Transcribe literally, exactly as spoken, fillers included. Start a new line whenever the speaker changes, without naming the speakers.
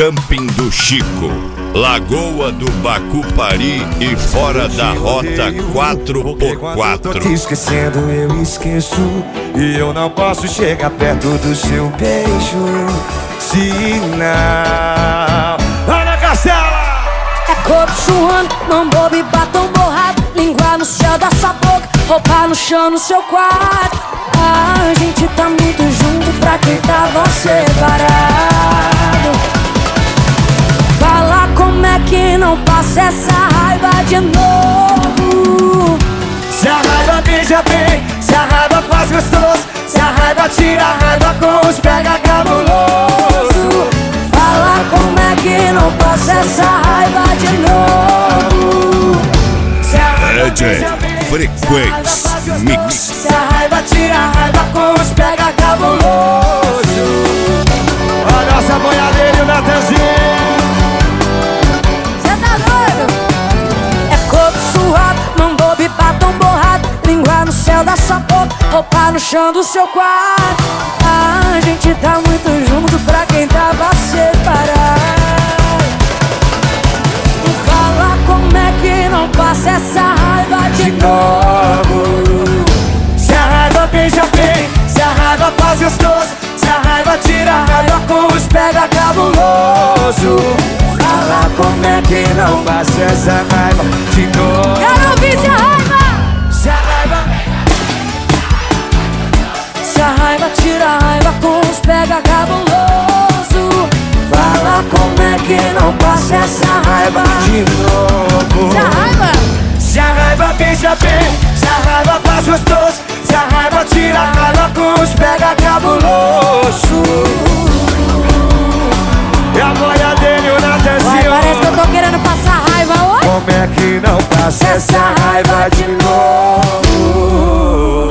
Camping do Chico, Lagoa do Bacupari e fora da rota quatro por quatro.
Tô te esquecendo, eu esqueço, e eu não posso chegar perto do seu beijo. Se não... Ana Castela!
É corpo suando, mão boba e batom borrado, língua no céu da sua boca, roupa no chão no seu quarto. A gente tá muito junto pra quem tava separado. Fala como é que não passa essa raiva de novo.
Se a raiva beija bem, se a raiva faz gostoso, se a raiva tira a raiva com os pega cabuloso.
Fala como é que não passa essa raiva de novo.
Se a raiva
D J Frequência Mix.
se a raiva tira a raiva com os pega cabuloso. A nossa boiadeira e o Natanzinho.
Cê tá doido? É corpo suado, mão boba e batom borrado, língua no céu da sua boca, roupa no chão do seu quarto. A gente tá muito junto pra quem tava separado. Fala como é que não passa essa raiva de novo.
Se a raiva beija bem, se a raiva faz gostoso, se a raiva tira a raiva com os pega cabuloso. Fala como é que não passa essa raiva de novo.
Quero ouvir se a raiva.
Se a raiva,
Se a raiva tira a raiva com os pega cabuloso.
fala como é que não passa essa raiva de novo.
Se a raiva.
Se a raiva beija bem, se a raiva faz gostoso, se a raiva tira a raiva com os pega cabuloso. E a boia dele, o
Ué,
Natanzinho.
parece que eu tô querendo passar raiva hoje.
Como é que não passa essa raiva de novo?